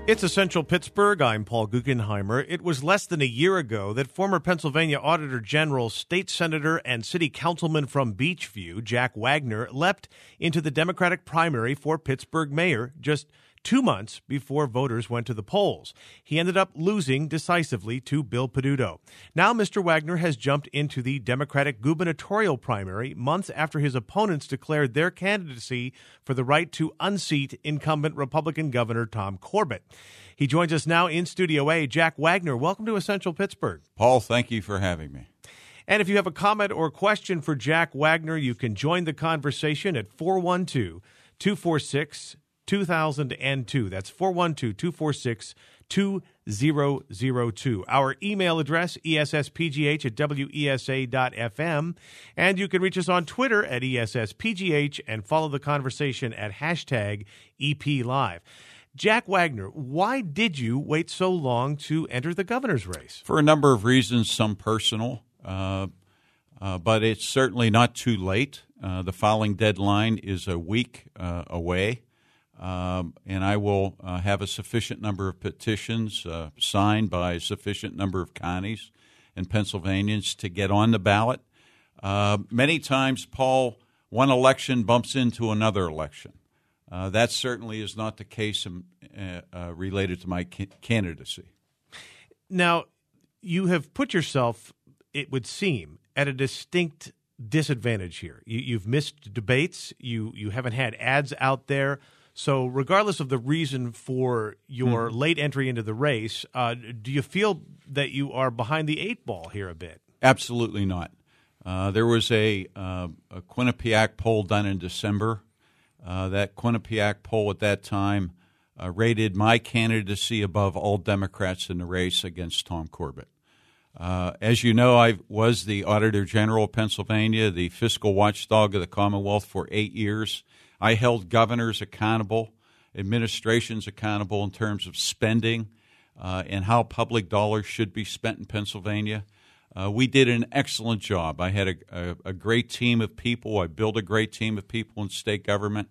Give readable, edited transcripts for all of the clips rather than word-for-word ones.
It's Essential Pittsburgh. I'm Paul Guggenheimer. It was less than a year ago that former Pennsylvania Auditor General, State Senator, and City Councilman from Beechview, Jack Wagner, leapt into the Democratic primary for Pittsburgh mayor just 2 months before voters went to the polls. He ended up losing decisively to Bill Peduto. Now Mr. Wagner has jumped into the Democratic gubernatorial primary months after his opponents declared their candidacy for the right to unseat incumbent Republican Governor Tom Corbett. He joins us now in Studio A. Jack Wagner, welcome to Essential Pittsburgh. Paul, thank you for having me. And if you have a comment or question for Jack Wagner, you can join the conversation at 412-246-2002. That's 412-246-2002. Our email address, esspgh@wesa.fm. And you can reach us on Twitter at esspgh and follow the conversation at hashtag #EPLive. Jack Wagner, why did you wait so long to enter the governor's race? For a number of reasons, some personal, but it's certainly not too late. The filing deadline is a week away. And I will have a sufficient number of petitions signed by a sufficient number of counties and Pennsylvanians to get on the ballot. Many times, Paul, one election bumps into another election. That certainly is not the case related to my candidacy. Now, you have put yourself, it would seem, at a distinct disadvantage here. You've missed debates. You haven't had ads out there. So regardless of the reason for your late entry into the race, do you feel that you are behind the eight ball here a bit? Absolutely not. There was a Quinnipiac poll done in December. That Quinnipiac poll at that time rated my candidacy above all Democrats in the race against Tom Corbett. As you know, I was the Auditor General of Pennsylvania, the fiscal watchdog of the Commonwealth for 8 years. I held governors accountable, administrations accountable in terms of spending and how public dollars should be spent in Pennsylvania. We did an excellent job. I had a great team of people. I built a great team of people in state government.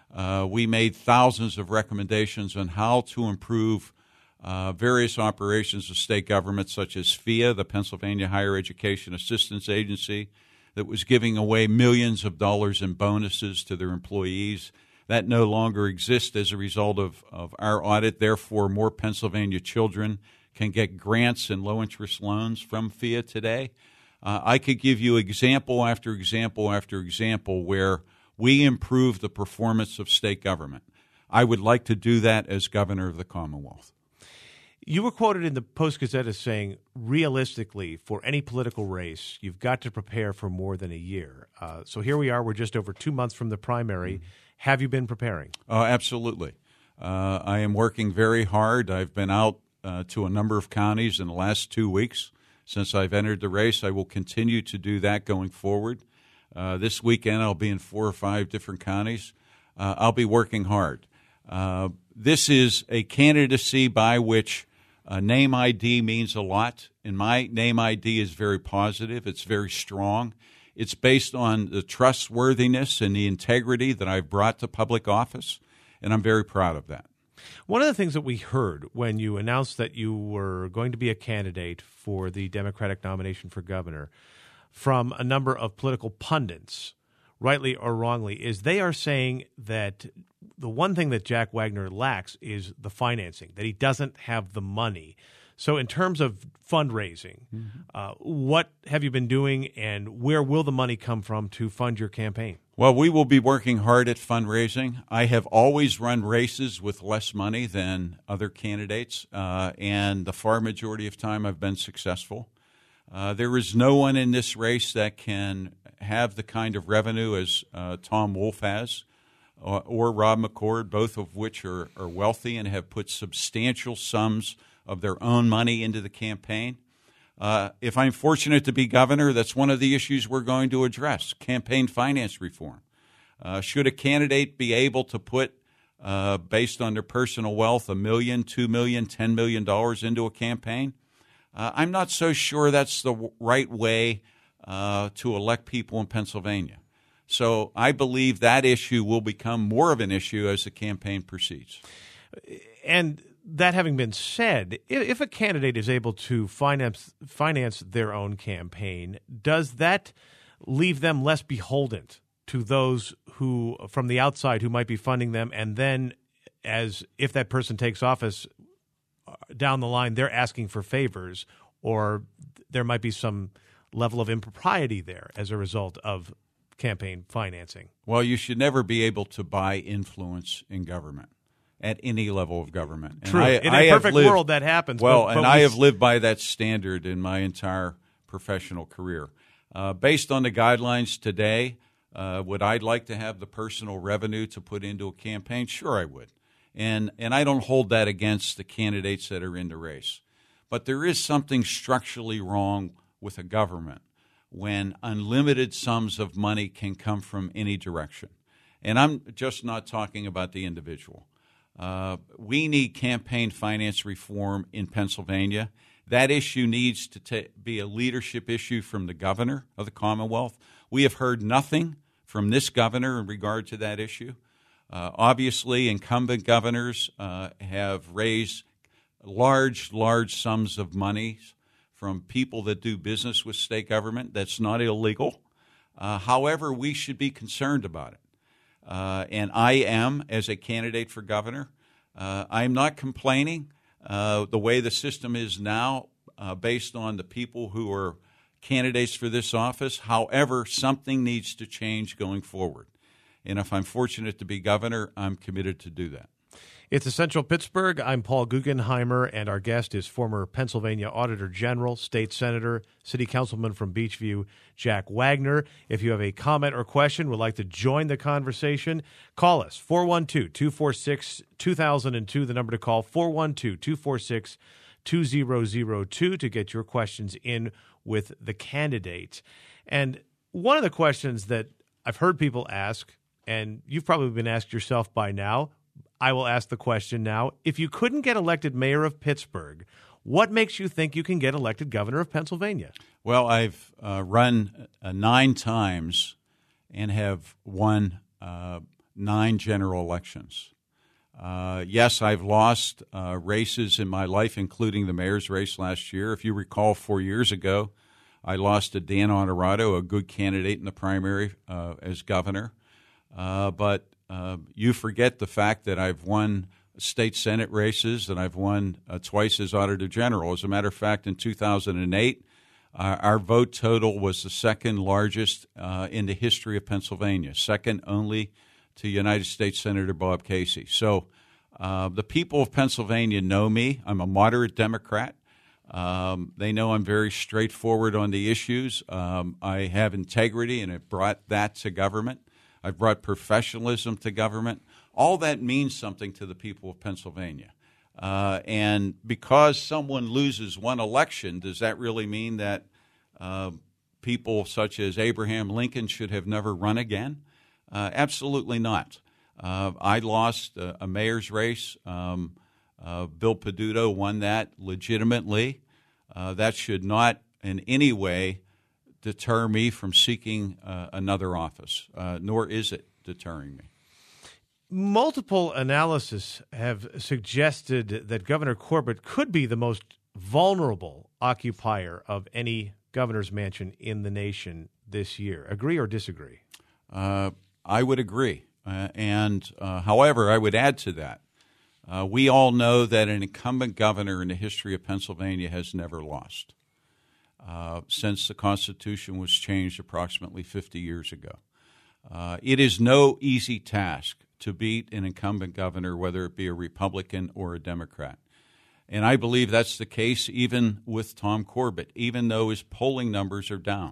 We made thousands of recommendations on how to improve various operations of state government, such as FEA, the Pennsylvania Higher Education Assistance Agency, that was giving away millions of dollars in bonuses to their employees. That no longer exists as a result of our audit. Therefore, more Pennsylvania children can get grants and low-interest loans from FEA today. I could give you example after example after example where we improve the performance of state government. I would like to do that as governor of the Commonwealth. You were quoted in the Post-Gazette as saying, realistically, for any political race, you've got to prepare for more than a year. So here we are. We're just over 2 months from the primary. Have you been preparing? Absolutely. I am working very hard. I've been out to a number of counties in the last 2 weeks since I've entered the race. I will continue to do that going forward. This weekend, I'll be in 4 or 5 different counties. I'll be working hard. This is a candidacy by which name ID means a lot, and my name ID is very positive. It's very strong. It's based on the trustworthiness and the integrity that I've brought to public office, and I'm very proud of that. One of the things that we heard when you announced that you were going to be a candidate for the Democratic nomination for governor from a number of political pundits, rightly or wrongly, is they are saying that the one thing that Jack Wagner lacks is the financing, that he doesn't have the money. So in terms of fundraising, what have you been doing and where will the money come from to fund your campaign? Well, we will be working hard at fundraising. I have always run races with less money than other candidates, and the far majority of time I've been successful. There is no one in this race that can have the kind of revenue as Tom Wolf has or Rob McCord, both of which are wealthy and have put substantial sums of their own money into the campaign. If I'm fortunate to be governor, that's one of the issues we're going to address, campaign finance reform. Should a candidate be able to put, based on their personal wealth, $1 million, $2 million, $10 million into a campaign? I'm not so sure that's the right way to elect people in Pennsylvania. So I believe that issue will become more of an issue as the campaign proceeds. And that having been said, if a candidate is able to finance their own campaign, does that leave them less beholden to those who from the outside who might be funding them, and then as if that person takes office down the line, they're asking for favors, or there might be some level of impropriety there as a result of campaign financing? Well, you should never be able to buy influence in government at any level of government. True. In a perfect world, that happens. Well, but I have lived by that standard in my entire professional career. Based on the guidelines today, would I like to have the personal revenue to put into a campaign? Sure, I would. And I don't hold that against the candidates that are in the race. But there is something structurally wrong with a government when unlimited sums of money can come from any direction. And I'm just not talking about the individual. We need campaign finance reform in Pennsylvania. That issue needs to be a leadership issue from the governor of the Commonwealth. We have heard nothing from this governor in regard to that issue. Obviously, incumbent governors have raised large sums of money from people that do business with state government. That's not illegal. However, we should be concerned about it. And I am, as a candidate for governor, I'm not complaining the way the system is now based on the people who are candidates for this office. However, something needs to change going forward. And if I'm fortunate to be governor, I'm committed to do that. It's Essential Pittsburgh. I'm Paul Guggenheimer, and our guest is former Pennsylvania Auditor General, State Senator, City Councilman from Beechview, Jack Wagner. If you have a comment or question, would like to join the conversation, call us, 412-246-2002, the number to call, 412-246-2002 to get your questions in with the candidate. And one of the questions that I've heard people ask, and you've probably been asked yourself by now, I will ask the question now. If you couldn't get elected mayor of Pittsburgh, what makes you think you can get elected governor of Pennsylvania? Well, I've run 9 times and have won 9 general elections. Yes, I've lost races in my life, including the mayor's race last year. If you recall, 4 years ago, I lost to Dan Honorado, a good candidate in the primary as governor. But you forget the fact that I've won state Senate races and I've won twice as Auditor General. As a matter of fact, in 2008, our vote total was the second largest in the history of Pennsylvania, second only to United States Senator Bob Casey. So the people of Pennsylvania know me. I'm a moderate Democrat. They know I'm very straightforward on the issues. I have integrity, and it brought that to government. I've brought professionalism to government. All that means something to the people of Pennsylvania. And because someone loses one election, does that really mean that people such as Abraham Lincoln should have never run again? Absolutely not. I lost a mayor's race. Bill Peduto won that legitimately. That should not in any way deter me from seeking another office, nor is it deterring me. Multiple analysis have suggested that Governor Corbett could be the most vulnerable occupier of any governor's mansion in the nation this year. Agree or disagree? I would agree. However, I would add to that. We all know that an incumbent governor in the history of Pennsylvania has never lost since the Constitution was changed approximately 50 years ago. It is no easy task to beat an incumbent governor, whether it be a Republican or a Democrat. And I believe that's the case even with Tom Corbett, even though his polling numbers are down.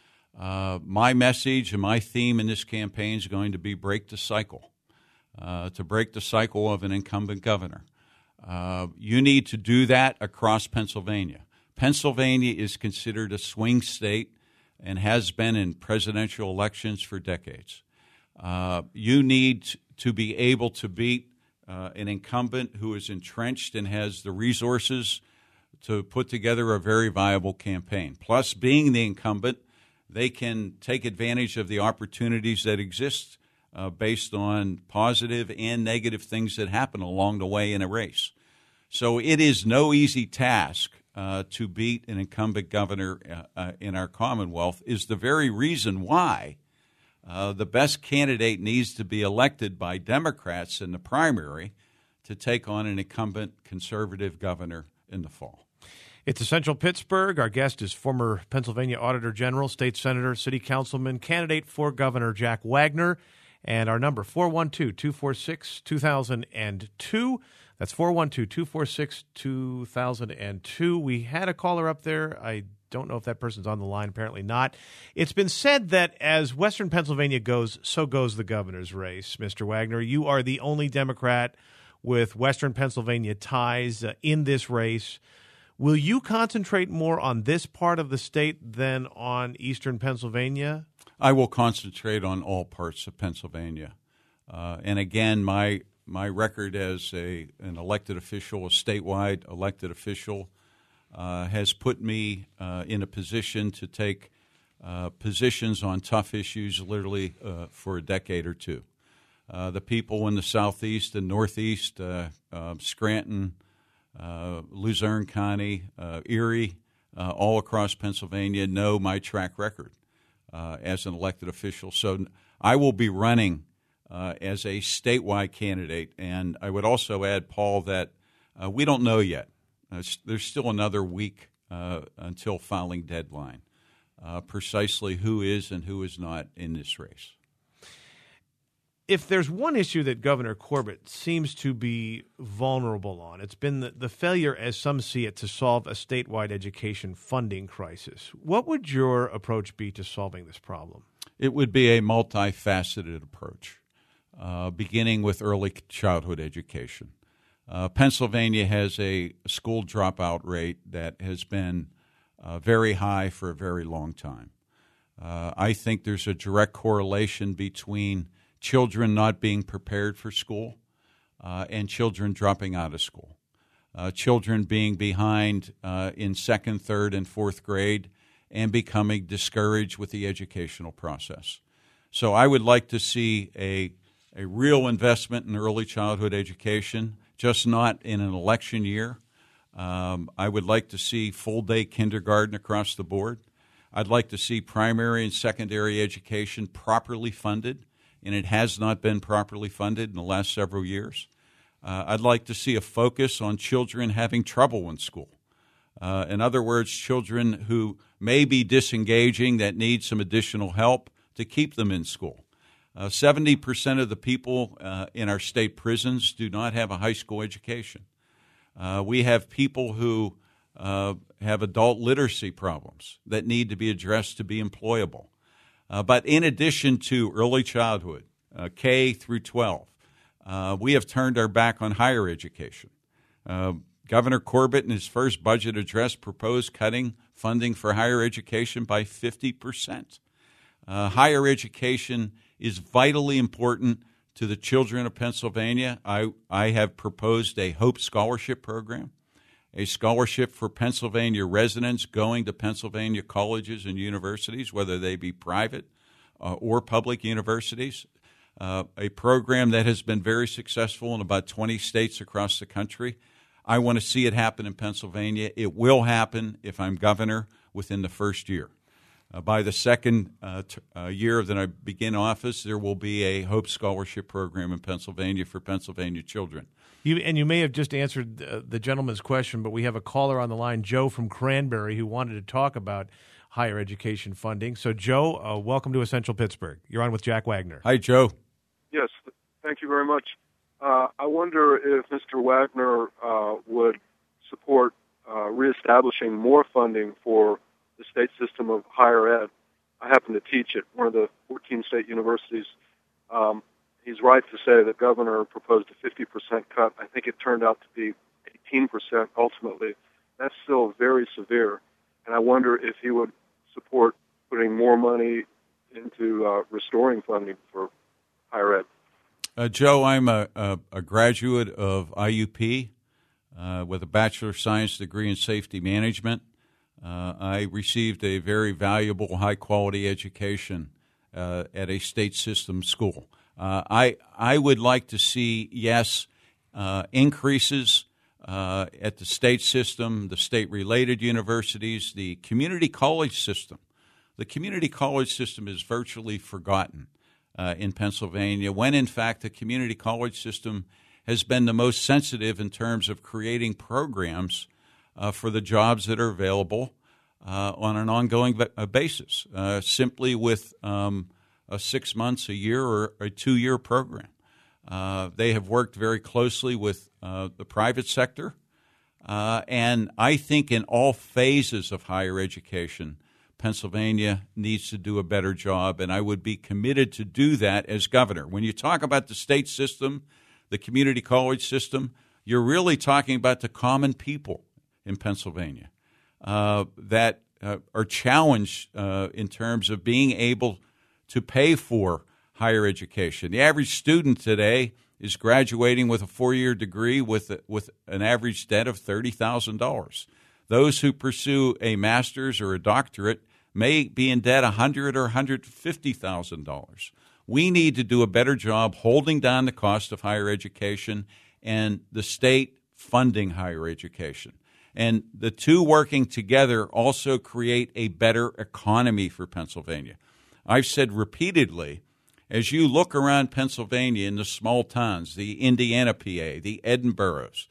My message and my theme in this campaign is going to be break the cycle, to break the cycle of an incumbent governor. You need to do that across Pennsylvania. Pennsylvania is considered a swing state and has been in presidential elections for decades. You need to be able to beat an incumbent who is entrenched and has the resources to put together a very viable campaign. Plus, being the incumbent, they can take advantage of the opportunities that exist based on positive and negative things that happen along the way in a race. So it is no easy task to beat an incumbent governor in our Commonwealth, is the very reason why the best candidate needs to be elected by Democrats in the primary to take on an incumbent conservative governor in the fall. It's Essential Pittsburgh. Our guest is former Pennsylvania Auditor General, State Senator, City Councilman, candidate for Governor Jack Wagner. And our number, 412-246-2002. That's 412-246-2002. We had a caller up there. I don't know if that person's on the line. Apparently not. It's been said that as Western Pennsylvania goes, so goes the governor's race. Mr. Wagner, you are the only Democrat with Western Pennsylvania ties in this race. Will you concentrate more on this part of the state than on Eastern Pennsylvania? I will concentrate on all parts of Pennsylvania. And again, my record as an elected official, a statewide elected official, has put me in a position to take positions on tough issues literally for a decade or two. The people in the Southeast and Northeast, Scranton, Luzerne County, Erie, all across Pennsylvania know my track record as an elected official. So I will be running as a statewide candidate. And I would also add, Paul, that we don't know yet. There's still another week until filing deadline, precisely who is and who is not in this race. If there's one issue that Governor Corbett seems to be vulnerable on, it's been the failure, as some see it, to solve a statewide education funding crisis. What would your approach be to solving this problem? It would be a multifaceted approach, beginning with early childhood education. Pennsylvania has a school dropout rate that has been very high for a very long time. I think there's a direct correlation between children not being prepared for school and children dropping out of school. Children being behind in second, third, and fourth grade and becoming discouraged with the educational process. So I would like to see a real investment in early childhood education, just not in an election year. I would like to see full-day kindergarten across the board. I'd like to see primary and secondary education properly funded, and it has not been properly funded in the last several years. I'd like to see a focus on children having trouble in school. In other words, children who may be disengaging that need some additional help to keep them in school. 70% of the people in our state prisons do not have a high school education. We have people who have adult literacy problems that need to be addressed to be employable. But in addition to early childhood, K through 12, we have turned our back on higher education. Governor Corbett, in his first budget address, proposed cutting funding for higher education by 50%. Higher education is vitally important to the children of Pennsylvania. I have proposed a Hope Scholarship program, a scholarship for Pennsylvania residents going to Pennsylvania colleges and universities, whether they be private or public universities, a program that has been very successful in about 20 states across the country. I want to see it happen in Pennsylvania. It will happen if I'm governor within the first year. By the second year that I begin office, there will be a Hope Scholarship program in Pennsylvania for Pennsylvania children. You may have just answered the gentleman's question, but we have a caller on the line, Joe from Cranberry, who wanted to talk about higher education funding. So, Joe, welcome to Essential Pittsburgh. You're on with Jack Wagner. Hi, Joe. Yes, thank you very much. I wonder if Mr. Wagner would support reestablishing more funding for the state system of higher ed. I happen to teach at one of the 14 state universities. He's right to say the governor proposed a 50% cut. I think it turned out to be 18% ultimately. That's still very severe. And I wonder if he would support putting more money into restoring funding for higher ed. Joe, I'm a graduate of IUP with a Bachelor of Science degree in Safety Management. I received a very valuable, high-quality education at a state system school. I would like to see, yes, increases at the state system, the state-related universities, the community college system. The community college system is virtually forgotten in Pennsylvania, when in fact the community college system has been the most sensitive in terms of creating programs for the jobs that are available on an ongoing basis, simply with a 6 months, a year, or a 2-year program. They have worked very closely with the private sector, and I think in all phases of higher education, Pennsylvania needs to do a better job, and I would be committed to do that as governor. When you talk about the state system, the community college system, you're really talking about the common people in Pennsylvania that are challenged in terms of being able to pay for higher education. The average student today is graduating with a 4-year degree with an average debt of $30,000. Those who pursue a master's or a doctorate may be in debt $100,000 or $150,000. We need to do a better job holding down the cost of higher education and the state funding higher education. And the two working together also create a better economy for Pennsylvania. I've said repeatedly, as you look around Pennsylvania in the small towns, the Indiana PA, the Edinburghs,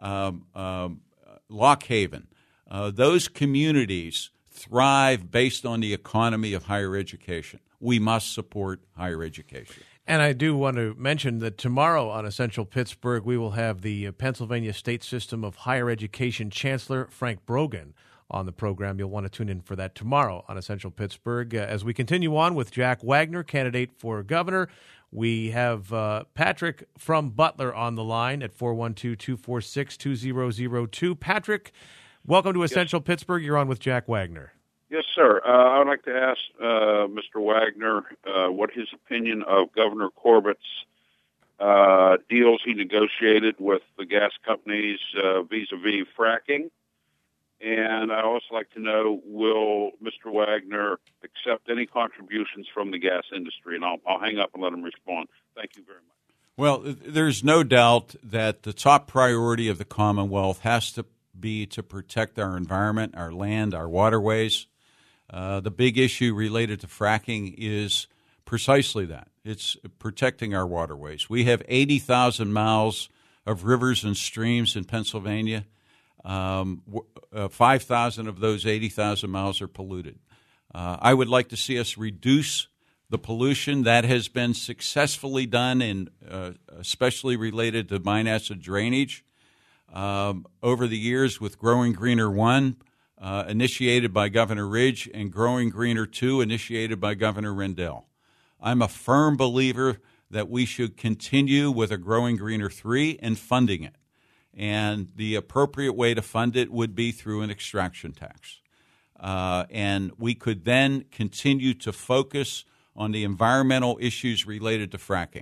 Lock Haven, those communities thrive based on the economy of higher education. We must support higher education. And I do want to mention that tomorrow on Essential Pittsburgh, we will have the Pennsylvania State System of Higher Education Chancellor Frank Brogan on the program. You'll want to tune in for that tomorrow on Essential Pittsburgh. As we continue on with Jack Wagner, candidate for governor, we have Patrick from Butler on the line at 412-246-2002. Patrick, welcome to Essential Pittsburgh. You're on with Jack Wagner. Yes, sir. I would like to ask Mr. Wagner what his opinion of Governor Corbett's deals he negotiated with the gas companies vis-a-vis fracking. And I'd also like to know, will Mr. Wagner accept any contributions from the gas industry? And I'll hang up and let him respond. Thank you very much. Well, there's no doubt that the top priority of the Commonwealth has to be to protect our environment, our land, our waterways. The big issue related to fracking is precisely that. It's protecting our waterways. We have 80,000 miles of rivers and streams in Pennsylvania. 5,000 of those 80,000 miles are polluted. I would like to see us reduce the pollution. That has been successfully done, in, especially related to mine acid drainage. Over the years with Growing Greener 1, initiated by Governor Ridge, and Growing Greener 2, initiated by Governor Rendell. I'm a firm believer that we should continue with a Growing Greener 3 and funding it. And the appropriate way to fund it would be through an extraction tax. And we could then continue to focus on the environmental issues related to fracking.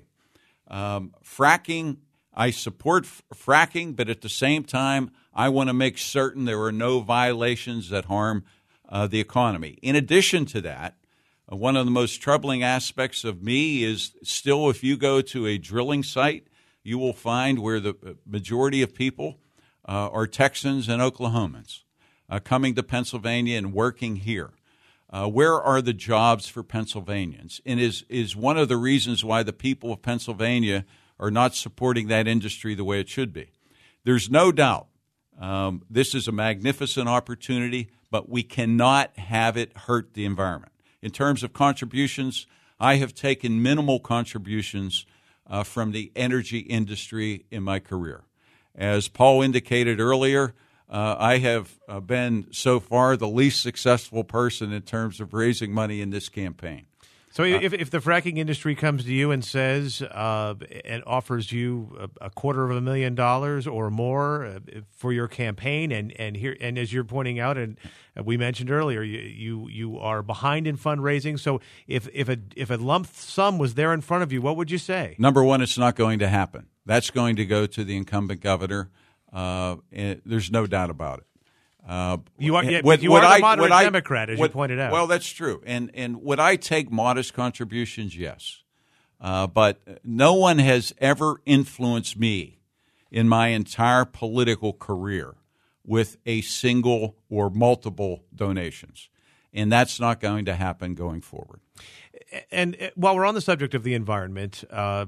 I support fracking, but at the same time, I want to make certain there are no violations that harm the economy. In addition to that, one of the most troubling aspects of me is still, if you go to a drilling site, you will find where the majority of people are Texans and Oklahomans coming to Pennsylvania and working here. Where are the jobs for Pennsylvanians? And is one of the reasons why the people of Pennsylvania are not supporting that industry the way it should be. There's no doubt this is a magnificent opportunity, but we cannot have it hurt the environment. In terms of contributions, I have taken minimal contributions from the energy industry in my career. As Paul indicated earlier, I have been so far the least successful person in terms of raising money in this campaign. So if the fracking industry comes to you and says and offers you $250,000 or more for your campaign, and as you're pointing out, and we mentioned earlier, you are behind in fundraising. So if a lump sum was there in front of you, what would you say? Number one, it's not going to happen. That's going to go to the incumbent governor. There's no doubt about it. You are the moderate Democrat, as you pointed out. Well, that's true. And would I take modest contributions? Yes. But no one has ever influenced me in my entire political career with a single or multiple donations. And that's not going to happen going forward. And while we're on the subject of the environment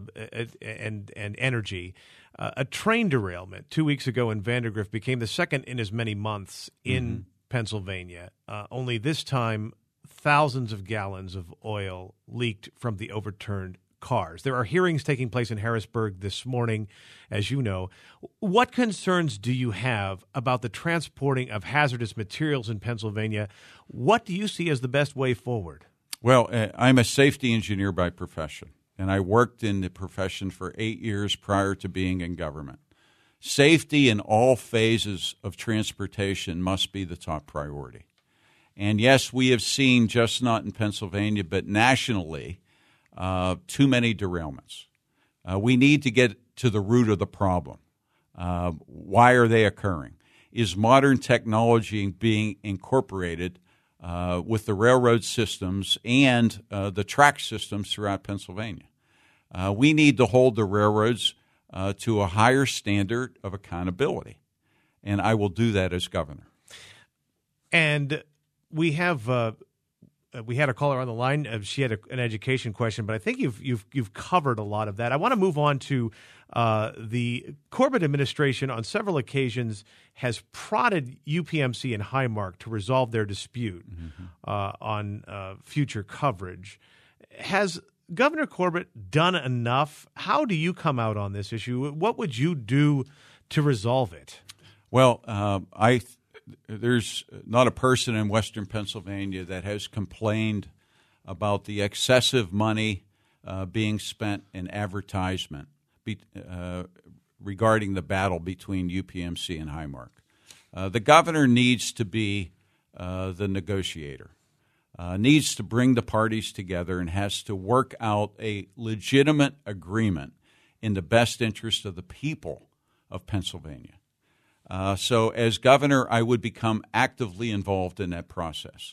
and energy, a train derailment 2 weeks ago in Vandergrift became the second in as many months in Pennsylvania. Only this time, thousands of gallons of oil leaked from the overturned cars. There are hearings taking place in Harrisburg this morning, as you know. What concerns do you have about the transporting of hazardous materials in Pennsylvania? What do you see as the best way forward? Well, I'm a safety engineer by profession, and I worked in the profession for 8 years prior to being in government. Safety in all phases of transportation must be the top priority. And yes, we have seen, just not in Pennsylvania, but nationally, too many derailments. We need to get to the root of the problem. Why are they occurring? Is modern technology being incorporated with the railroad systems and the track systems throughout Pennsylvania? We need to hold the railroads to a higher standard of accountability, and I will do that as governor. And we have we had a caller on the line. She had an education question, but I think you've covered a lot of that. I want to move on to the Corbett administration. On several occasions, has prodded UPMC and Highmark to resolve their dispute on future coverage. Has Governor Corbett done enough? How do you come out on this issue? What would you do to resolve it? Well, there's not a person in Western Pennsylvania that has complained about the excessive money being spent in advertisement regarding the battle between UPMC and Highmark. The governor needs to be the negotiator, needs to bring the parties together, and has to work out a legitimate agreement in the best interest of the people of Pennsylvania. So as governor, I would become actively involved in that process.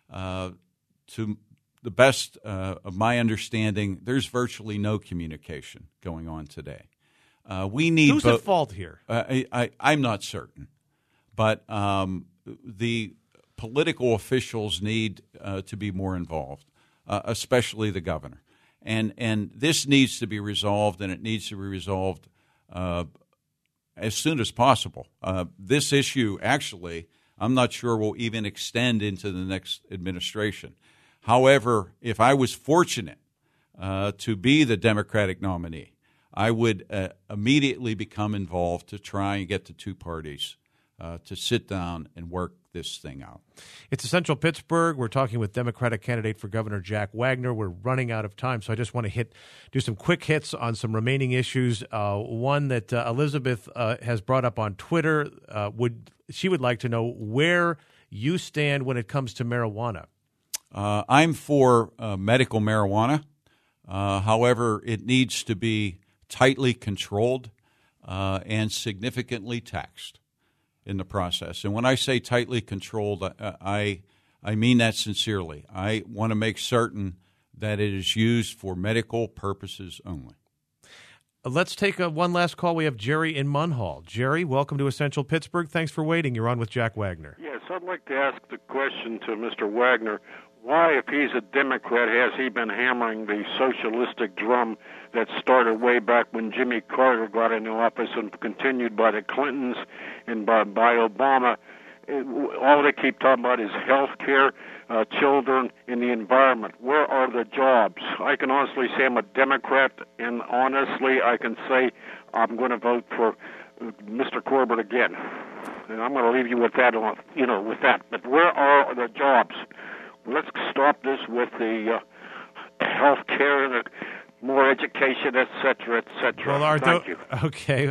To the best of my understanding, there's virtually no communication going on today. We need Who's at fault here? I'm not certain. But the political officials need to be more involved, especially the governor. And this needs to be resolved, and it needs to be resolved as soon as possible. This issue, actually, I'm not sure will even extend into the next administration. However, if I was fortunate to be the Democratic nominee, I would immediately become involved to try and get the two parties to sit down and work this thing out. It's Essential Pittsburgh. We're talking with Democratic candidate for Governor Jack Wagner. We're running out of time, so I just want to do some quick hits on some remaining issues. One that Elizabeth has brought up on Twitter. She would like to know where you stand when it comes to marijuana. I'm for medical marijuana. However, it needs to be tightly controlled and significantly taxed in the process. And when I say tightly controlled, I mean that sincerely. I want to make certain that it is used for medical purposes only. Let's take one last call. We have Jerry in Munhall. Jerry, welcome to Essential Pittsburgh. Thanks for waiting. You're on with Jack Wagner. Yes, I'd like to ask the question to Mr. Wagner. Why, if he's a Democrat, has he been hammering the socialistic drum that started way back when Jimmy Carter got into office and continued by the Clintons and by Obama? All they keep talking about is health care, children, and the environment. Where are the jobs? I can honestly say I'm a Democrat, and honestly I can say I'm going to vote for Mr. Corbett again. And I'm going to leave you with that, with that. But where are the jobs? Let's stop this with the health care and more education, et cetera, et cetera. Well, Thank you. Okay.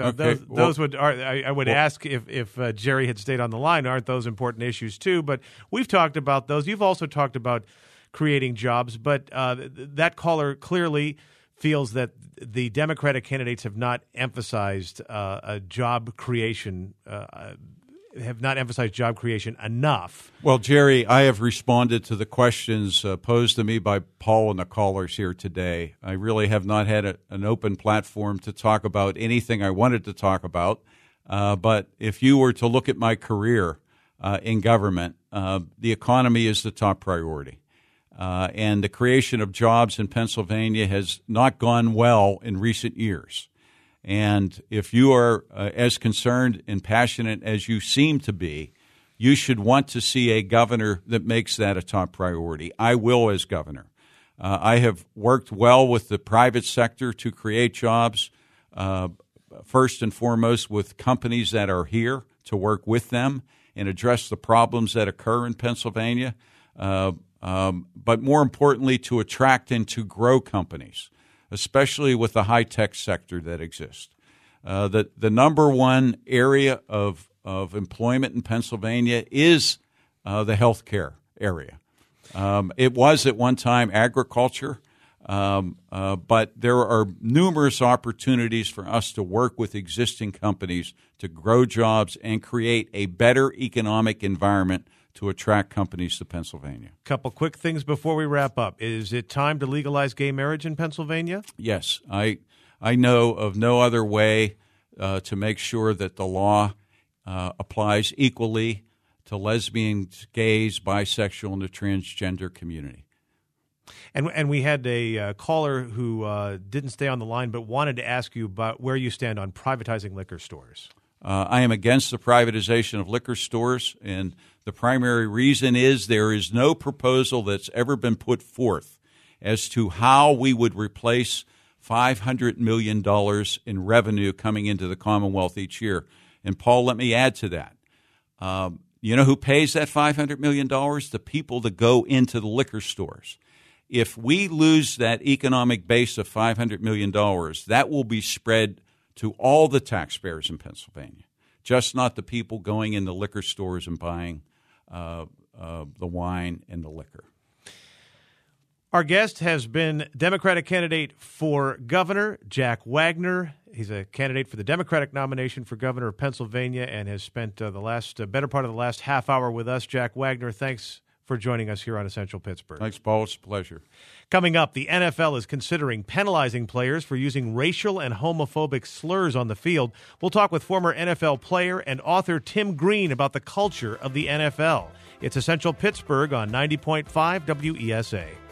I would ask if Jerry had stayed on the line, aren't those important issues too? But we've talked about those. You've also talked about creating jobs, but that caller clearly feels that the Democratic candidates have not emphasized job creation have not emphasized job creation enough. Well, Jerry, I have responded to the questions posed to me by Paul and the callers here today. I really have not had an open platform to talk about anything I wanted to talk about. But if you were to look at my career in government, the economy is the top priority. And the creation of jobs in Pennsylvania has not gone well in recent years. And if you are as concerned and passionate as you seem to be, you should want to see a governor that makes that a top priority. I will as governor. I have worked well with the private sector to create jobs, first and foremost with companies that are here to work with them and address the problems that occur in Pennsylvania, but more importantly, to attract and to grow companies, especially with the high-tech sector that exists. The number one area of employment in Pennsylvania is the healthcare area. It was at one time agriculture, but there are numerous opportunities for us to work with existing companies to grow jobs and create a better economic environment to attract companies to Pennsylvania. Couple quick things before we wrap up. Is it time to legalize gay marriage in Pennsylvania? Yes. I know of no other way to make sure that the law applies equally to lesbians, gays, bisexual, and the transgender community. And we had a caller who didn't stay on the line but wanted to ask you about where you stand on privatizing liquor stores. I am against the privatization of liquor stores, and the primary reason is there is no proposal that's ever been put forth as to how we would replace $500 million in revenue coming into the Commonwealth each year. And, Paul, let me add to that. You know who pays that $500 million? The people that go into the liquor stores. If we lose that economic base of $500 million, that will be spread to all the taxpayers in Pennsylvania, just not the people going in the liquor stores and buying the wine and the liquor. Our guest has been Democratic candidate for governor, Jack Wagner. He's a candidate for the Democratic nomination for governor of Pennsylvania and has spent the better part of the last half hour with us. Jack Wagner, thanks for joining us here on Essential Pittsburgh. Thanks, Paul. It's a pleasure. Coming up, the NFL is considering penalizing players for using racial and homophobic slurs on the field. We'll talk with former NFL player and author Tim Green about the culture of the NFL. It's Essential Pittsburgh on 90.5 WESA.